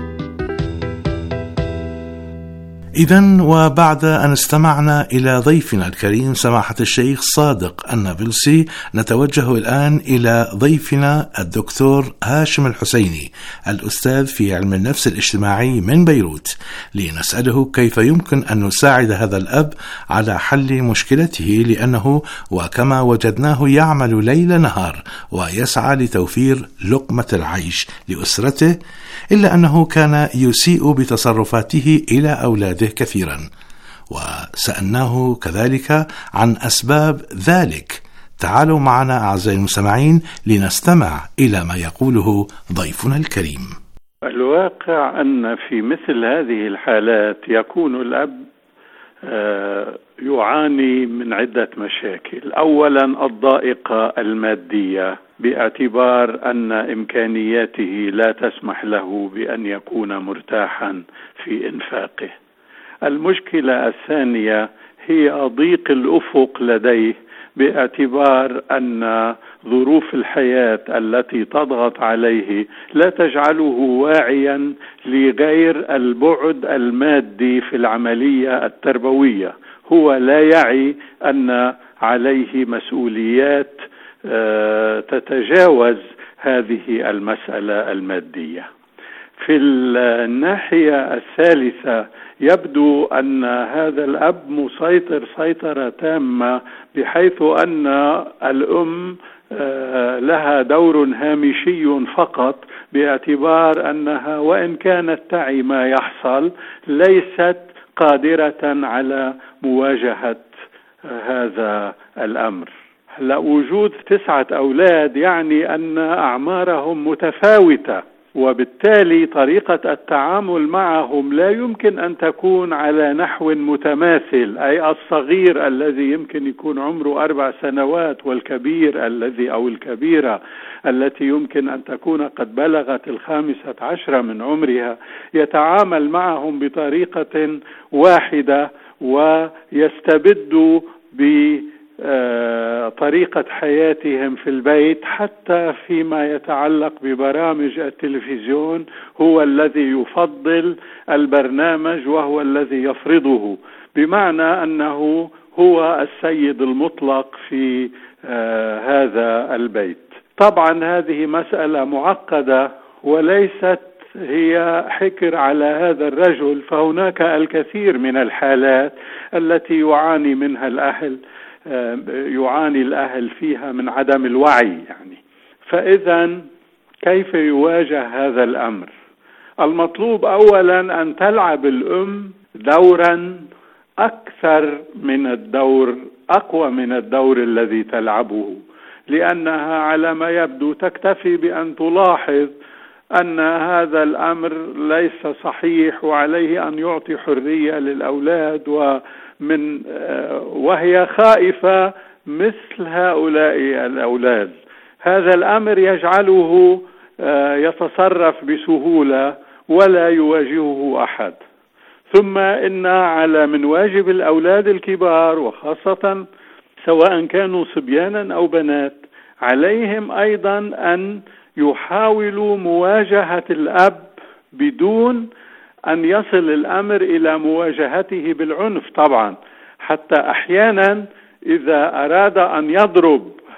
إذن وبعد أن استمعنا إلى ضيفنا الكريم سماحة الشيخ صادق النابلسي، نتوجه الآن إلى ضيفنا الدكتور هاشم الحسيني الأستاذ في علم النفس الاجتماعي من بيروت، لنسأله كيف يمكن أن نساعد هذا الأب على حل مشكلته، لأنه وكما وجدناه يعمل ليل نهار ويسعى لتوفير لقمة العيش لأسرته، إلا أنه كان يسيء بتصرفاته إلى أولاده كثيرا، وسألناه كذلك عن أسباب ذلك. تعالوا معنا أعزائي المستمعين لنستمع إلى ما يقوله ضيفنا الكريم. الواقع أن في مثل هذه الحالات يكون الأب يعاني من عدة مشاكل. أولا الضائقة المادية، باعتبار أن إمكانياته لا تسمح له بأن يكون مرتاحا في إنفاقه. المشكلة الثانية هي ضيق الأفق لديه، باعتبار أن ظروف الحياة التي تضغط عليه لا تجعله واعيا لغير البعد المادي في العملية التربوية. هو لا يعي أن عليه مسؤوليات تتجاوز هذه المسألة المادية. في الناحية الثالثة يبدو أن هذا الأب مسيطر سيطرة تامة، بحيث أن الأم لها دور هامشي فقط، باعتبار أنها وإن كانت تعي ما يحصل ليست قادرة على مواجهة هذا الأمر. هلا وجود تسعة أولاد يعني أن أعمارهم متفاوتة، وبالتالي طريقة التعامل معهم لا يمكن أن تكون على نحو متماثل، أي الصغير الذي يمكن يكون عمره أربع سنوات والكبير الذي أو الكبيرة التي يمكن أن تكون قد بلغت الخامسة عشرة من عمرها يتعامل معهم بطريقة واحدة ويستبد ب طريقة حياتهم في البيت، حتى فيما يتعلق ببرامج التلفزيون هو الذي يفضل البرنامج وهو الذي يفرضه، بمعنى أنه هو السيد المطلق في هذا البيت. طبعا هذه مسألة معقدة وليست هي حكر على هذا الرجل، فهناك الكثير من الحالات التي يعاني منها الأهل يعاني الأهل فيها من عدم الوعي يعني. فإذا كيف يواجه هذا الأمر؟ المطلوب أولا أن تلعب الأم دورا أكثر من الدور أقوى من الدور الذي تلعبه، لأنها على ما يبدو تكتفي بأن تلاحظ أن هذا الأمر ليس صحيح وعليه أن يعطي حرية للأولاد، ومن وهي خائفة مثل هؤلاء الأولاد. هذا الأمر يجعله يتصرف بسهولة ولا يواجهه أحد. ثم إن على من واجب الأولاد الكبار وخاصة سواء كانوا صبيانا أو بنات عليهم أيضا أن يحاولوا مواجهة الأب بدون أن يصل الأمر إلى مواجهته بالعنف طبعا، حتى أحيانا إذا أراد أن يضرب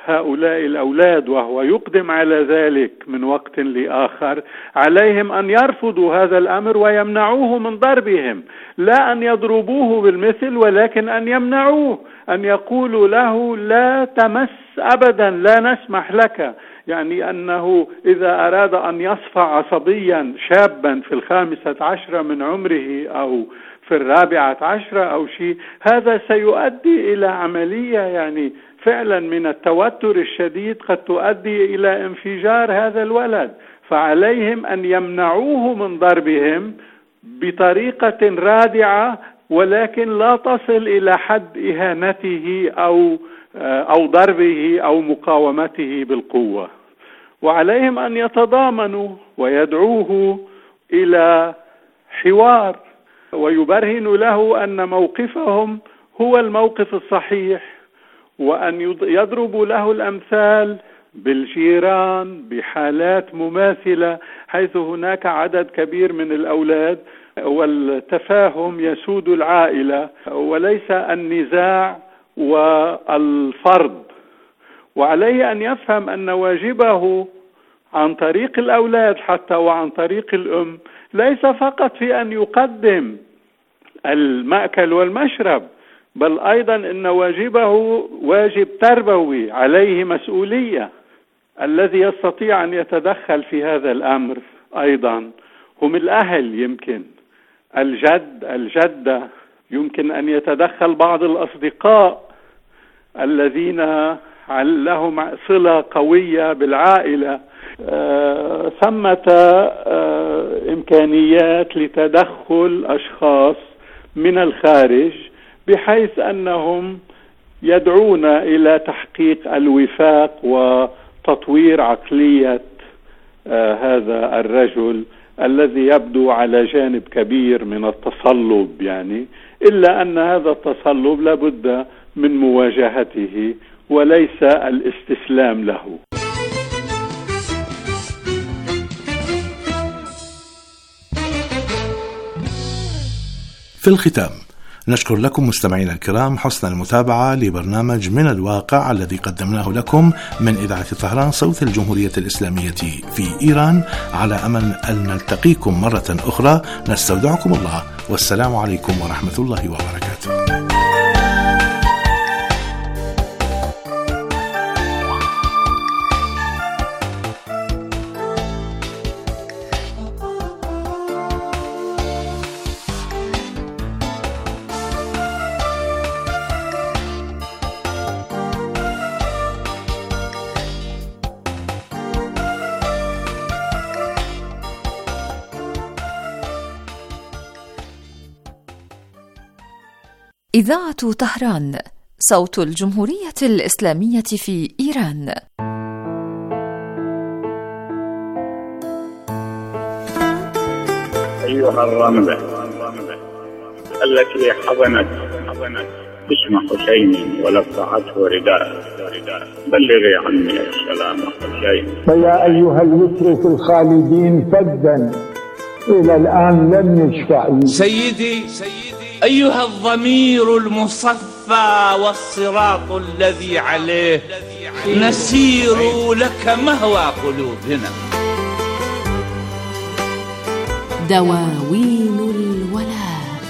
هؤلاء الأولاد وهو يقدم على ذلك من وقت لآخر، عليهم أن يرفضوا هذا الأمر ويمنعوه من ضربهم، لا أن يضربوه بالمثل ولكن أن يمنعوه، أن يقولوا له لا تمس أبدا، لا نسمح لك. يعني أنه إذا أراد أن يصفع عصبيا شابا في الخامسة عشرة من عمره أو في الرابعة عشرة أو شيء، هذا سيؤدي إلى عملية يعني فعلا من التوتر الشديد قد تؤدي إلى انفجار هذا الولد. فعليهم أن يمنعوه من ضربهم بطريقة رادعة، ولكن لا تصل إلى حد إهانته أو أو ضربه أو مقاومته بالقوة. وعليهم أن يتضامنوا ويدعوه إلى حوار ويبرهن له أن موقفهم هو الموقف الصحيح، وأن يضربوا له الأمثال بالجيران بحالات مماثلة حيث هناك عدد كبير من الأولاد والتفاهم يسود العائلة وليس النزاع والفرض. وعليه أن يفهم أن واجبه عن طريق الأولاد حتى وعن طريق الأم ليس فقط في أن يقدم المأكل والمشرب، بل أيضا إن واجبه واجب تربوي، عليه مسؤولية. الذي يستطيع أن يتدخل في هذا الأمر أيضا هم الأهل، يمكن الجد الجدة، يمكن أن يتدخل بعض الأصدقاء الذين لهم صلة قوية بالعائلة. آه ثمة آه إمكانيات لتدخل أشخاص من الخارج بحيث أنهم يدعون إلى تحقيق الوفاق وتطوير عقلية آه هذا الرجل الذي يبدو على جانب كبير من التصلب، يعني إلا أن هذا التصلب لابد من مواجهته وليس الاستسلام له. في الختام نشكر لكم مستمعينا الكرام حسن المتابعة لبرنامج من الواقع الذي قدمناه لكم من إذاعة طهران صوت الجمهورية الإسلامية في إيران، على أمل أن نلتقيكم مرة أخرى. نستودعكم الله، والسلام عليكم ورحمة الله وبركاته. إذاعة طهران صوت الجمهورية الإسلامية في إيران. أيها الرملة التي حضنت اسم حسين ولفعته رداء، بلغي عني السلام حسين. فيا أيها المترك الخالدين فدا إلى الآن لم يشفع. سيدي أيها الضمير المصفى والصراط الذي عليه نسير لك مهوى قلوبنا. دواوين الولاء.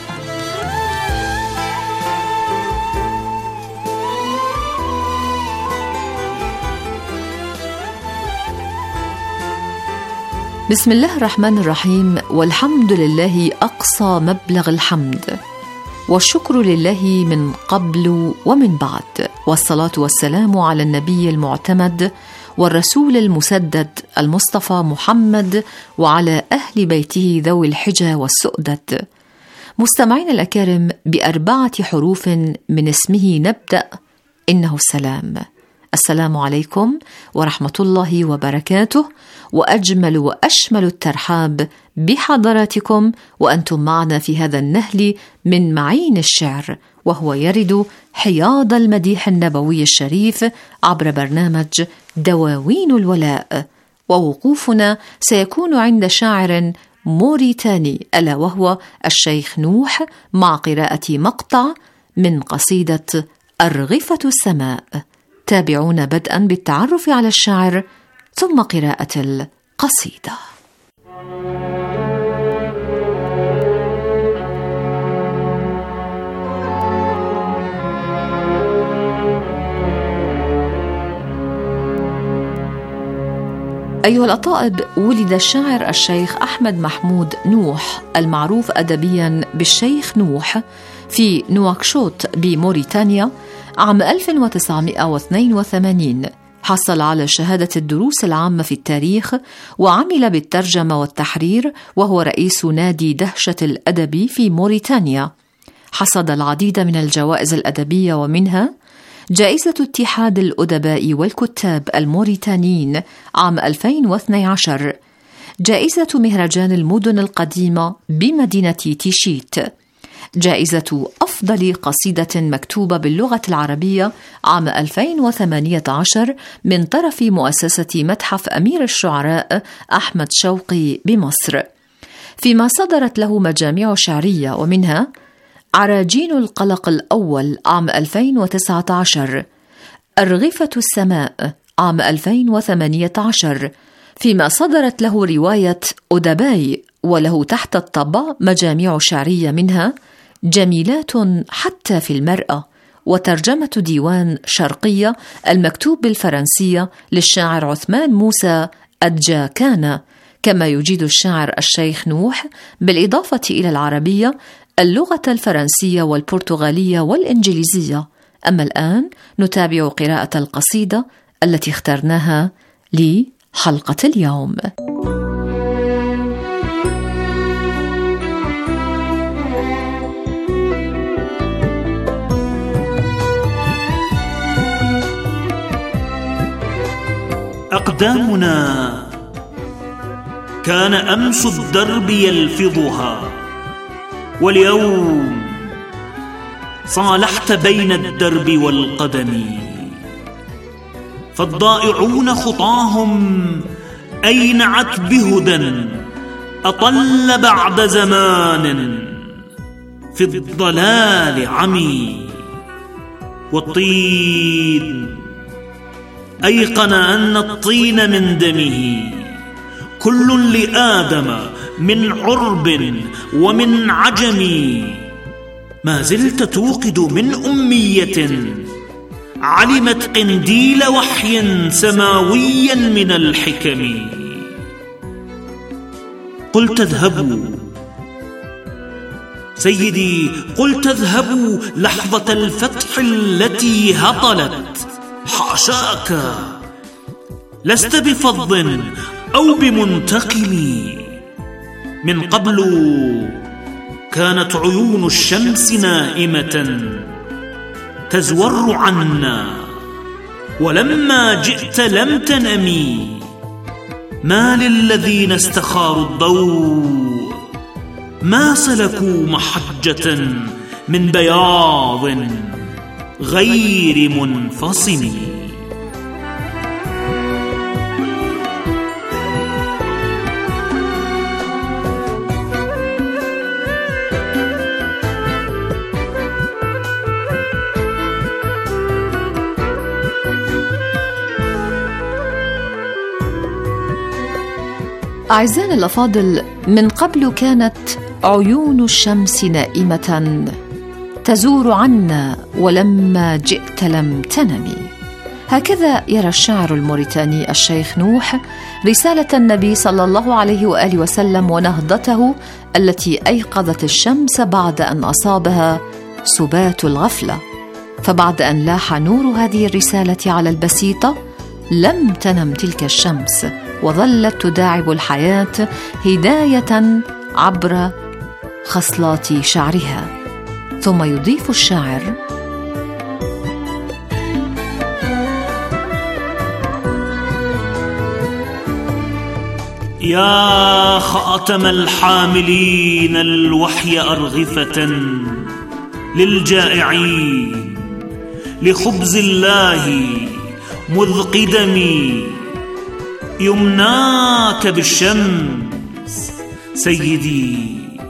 بسم الله الرحمن الرحيم، والحمد لله أقصى مبلغ الحمد، والشكر لله من قبل ومن بعد، والصلاة والسلام على النبي المعتمد والرسول المسدد المصطفى محمد وعلى أهل بيته ذوي الحجة والسؤدد. مستمعين الأكارم، بأربعة حروف من اسمه نبدأ. إنه السلام. السلام عليكم ورحمة الله وبركاته، وأجمل وأشمل الترحاب بحضراتكم وأنتم معنا في هذا النهل من معين الشعر، وهو يرد حياض المديح النبوي الشريف عبر برنامج دواوين الولاء. ووقوفنا سيكون عند شاعر موريتاني ألا وهو الشيخ نوح، مع قراءة مقطع من قصيدة أرغفة السماء. تابعونا بدءا بالتعرف على الشاعر ثم قراءة القصيدة. أيها الأطائب، ولد الشاعر الشيخ أحمد محمود نوح المعروف أدبيا بالشيخ نوح في نواكشوط بموريتانيا عام ألف وتسعمائة واثنين وثمانين. حصل على شهادة الدروس العامة في التاريخ وعمل بالترجمة والتحرير، وهو رئيس نادي دهشة الأدبي في موريتانيا. حصد العديد من الجوائز الأدبية، ومنها جائزة اتحاد الأدباء والكتاب الموريتانيين عام ألفين واثني عشر، جائزة مهرجان المدن القديمة بمدينة تيشيت، جائزة أفضل قصيدة مكتوبة باللغة العربية عام ألفين وثمانية عشر من طرف مؤسسة متحف أمير الشعراء أحمد شوقي بمصر، فيما صدرت له مجاميع شعرية، ومنها عراجين القلق الأول عام ألفين وتسعة عشر، أرغفة السماء عام ألفين وثمانية عشر، فيما صدرت له رواية أدباي، وله تحت الطبع مجاميع شعرية منها جميلات حتى في المرأة، وترجمة ديوان شرقية المكتوب بالفرنسية للشاعر عثمان موسى أدجاكانا. كما يجيد الشاعر الشيخ نوح بالإضافة إلى العربية اللغة الفرنسية والبرتغالية والإنجليزية. أما الآن نتابع قراءة القصيدة التي اخترناها لحلقة اليوم. أقدامنا كان أمس الدرب يلفظها، واليوم صالحت بين الدرب والقدم، فالضائعون خطاهم أينعت بهدى أطل بعد زمان في الضلال عمي، والطين أيقن أن الطين من دمه، كل لآدم من عرب ومن عجم، ما زلت توقد من أمية علمت قنديل وحي سماويا من الحكم. قلت اذهبوا سيدي، قلت اذهبوا لحظة الفتح التي هطلت، حاشاك لست بفظ أو بمنتقم، من قبل كانت عيون الشمس نائمة تزور عنا، ولما جئت لم تنمي، ما للذين استخاروا الضوء ما سلكوا محجة من بياض غير منفصم. أعزائنا الأفاضل، من قبل كانت عيون الشمس نائمة تزور عنا، ولما جئت لم تنمي. هكذا يرى الشاعر الموريتاني الشيخ نوح رسالة النبي صلى الله عليه وآله وسلم ونهضته التي أيقظت الشمس بعد أن أصابها سبات الغفلة. فبعد أن لاح نور هذه الرسالة على البسيطة لم تنم تلك الشمس، وظلت تداعب الحياة هداية عبر خصلات شعرها. ثم يضيف الشاعر: يا خاتم الحاملين الوحي أرغفة للجائعين لخبز الله مذ قدمي، يمناك بالشمس سيدي،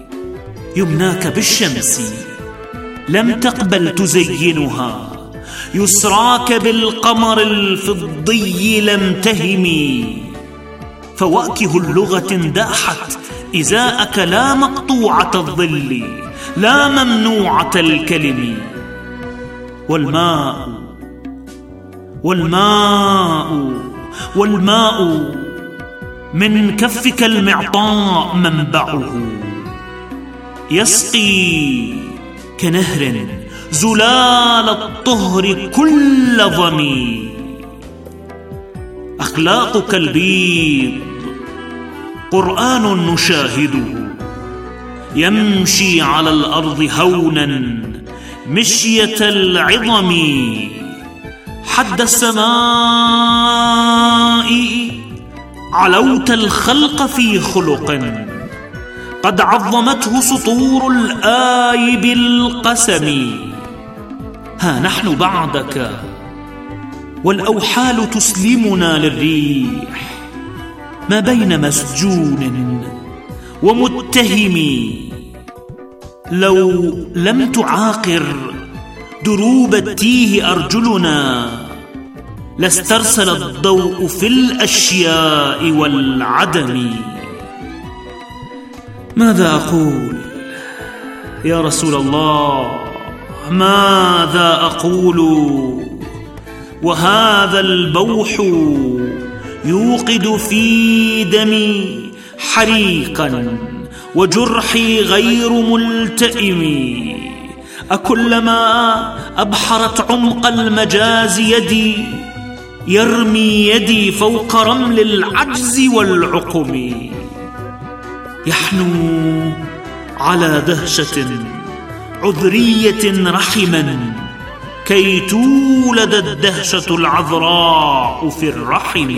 يمناك بالشمس، لم تقبل تزينها يسراك بالقمر الفضي لم تهمي، فواكه اللغة داحت إزاءك لا مقطوعة الظل لا ممنوعة الكلم. والماء والماء والماء من كفك المعطاء منبعه، يسقي كنهر زلال الطهر كل ظمي. أخلاقك البيض قرآن نشاهده، يمشي على الأرض هونا مشية العظم. حد السماء علوت الخلق في خلق، قد عظمته سطور الآي بالقسم. ها نحن بعدك والأوحال تسلمنا للريح، ما بين مسجون ومتهم. لو لم تعاقر دروب التيه أرجلنا، لاسترسل الضوء في الأشياء والعدم. ماذا أقول يا رسول الله، ماذا أقول وهذا البوح يوقد في دمي حريقا وجرحي غير ملتئم. أكلما أبحرت عمق المجاز يدي، يرمي يدي فوق رمل العجز والعقم. يحنو على دهشة عذرية رحما، كي تولد الدهشة العذراء في الرحم.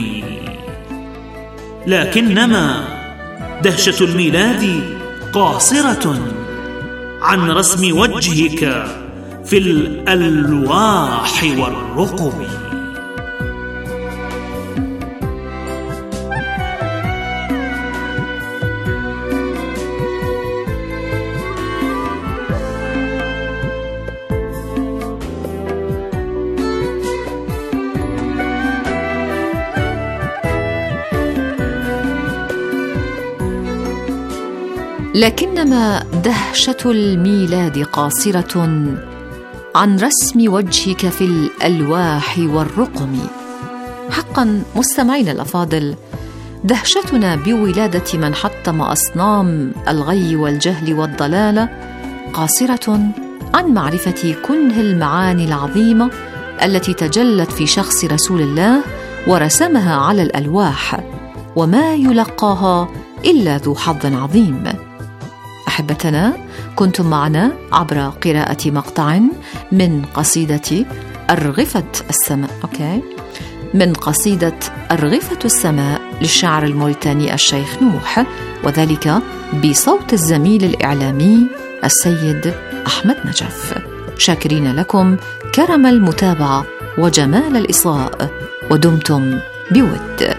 لكنما دهشة الميلاد قاصرة عن رسم وجهك في الألواح والرقم. لكنما دهشة الميلاد قاصرة عن رسم وجهك في الألواح والرقم. حقا مستمعين الأفاضل، دهشتنا بولادة من حطم أصنام الغي والجهل والضلال قاصرة عن معرفة كنه المعاني العظيمة التي تجلت في شخص رسول الله ورسمها على الألواح، وما يلقاها إلا ذو حظ عظيم. أحبتنا، كنتم معنا عبر قراءة مقطع من قصيدة أرغفة السماء أوكي من قصيدة أرغفة السماء للشاعر الموريتاني الشيخ نوح، وذلك بصوت الزميل الإعلامي السيد أحمد نجف. شاكرين لكم كرم المتابعة وجمال الإصغاء، ودمتم بود.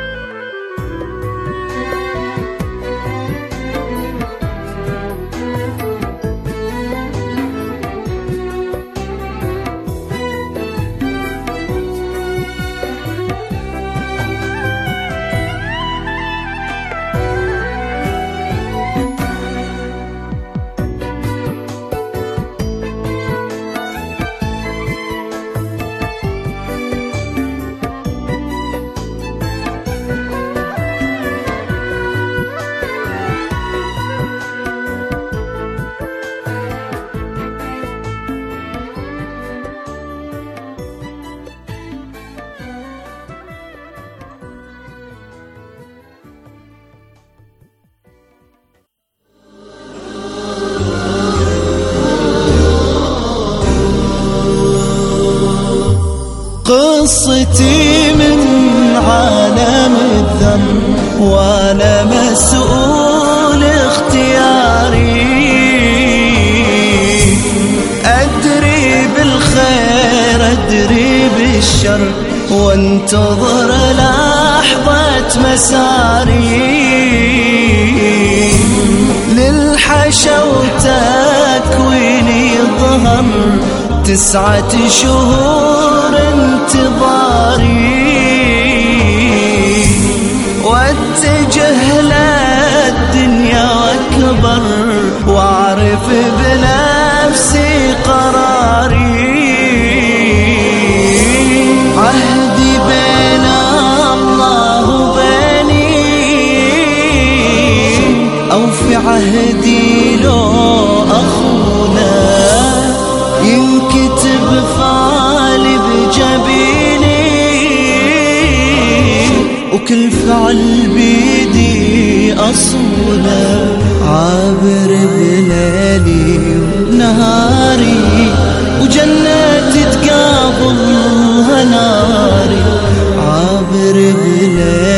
قصتي من عالم الذم وانا مسؤول اختياري، ادري بالخير ادري بالشر وانتظر لحظة مساري. للحشا وتكويني ظهر تسعة شهور انتظاري واتجه للدنيا واكبر واعرف بنفسي قراري. عهدي بين الله وبيني أو في عهدي لو أخونا ينكتب فعلي بجبيني وكل فعل بيدي أصوله. عابر بليلي ونهاري وجناتي تقابلها ناري. عابر بليلي